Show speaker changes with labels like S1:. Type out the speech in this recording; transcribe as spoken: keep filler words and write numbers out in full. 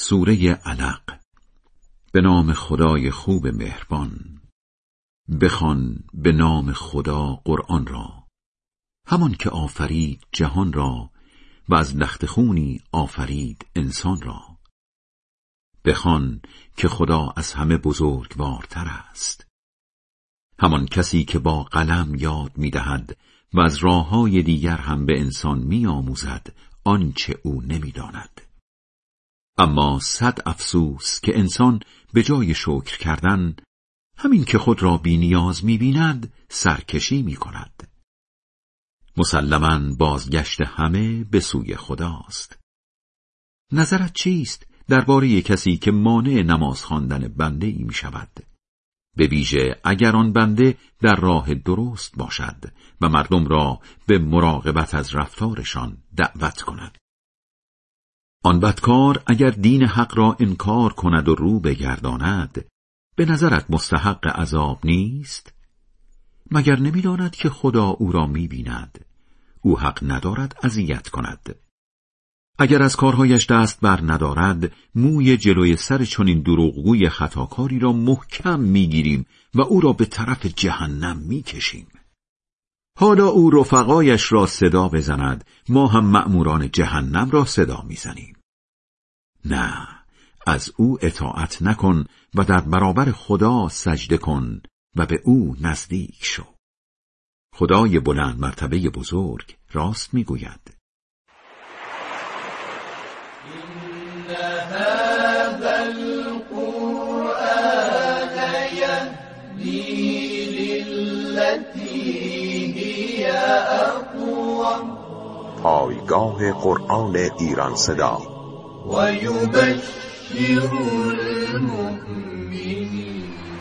S1: سوره علق. به نام خدای خوب مهربان. بخوان به نام خدا قرآن را، همان که آفرید جهان را و از لخت خونی آفرید انسان را. بخوان که خدا از همه بزرگوارتر است. همان کسی که با قلم یاد می‌دهد و از راه‌های دیگر هم به انسان می‌آموزد آنچه او نمی‌داند. اما صد افسوس که انسان به جای شکر کردن، همین که خود را بی نیاز می بیند سرکشی می کند. مسلماً بازگشت همه به سوی خداست. نظرت چیست درباره کسی که مانع نماز خواندن بنده ای می شود؟ به ویژه اگر آن بنده در راه درست باشد و مردم را به مراقبت از رفتارشان دعوت کند. آن بدکار اگر دین حق را انکار کند و رو بگرداند، به نظرت مستحق عذاب نیست؟ مگر نمی‌داند که خدا او را می‌بیند؟ او حق ندارد اذیت کند. اگر از کارهایش دست بر ندارد، موی جلوی سر چنین دروغگوی خطاکاری را محکم می‌گیریم و او را به طرف جهنم می‌کشیم. حالا او رفقایش را صدا بزند، ما هم مأموران جهنم را صدا میزنیم. نه، از او اطاعت نکن و در برابر خدا سجده کن و به او نزدیک شو. خدای بلند مرتبه بزرگ راست میگوید.
S2: إن هذا القرآن يهدي للتي هي أقوم.
S3: پایگاه قرآن ایران صدا.
S2: و یبشر المؤمنین.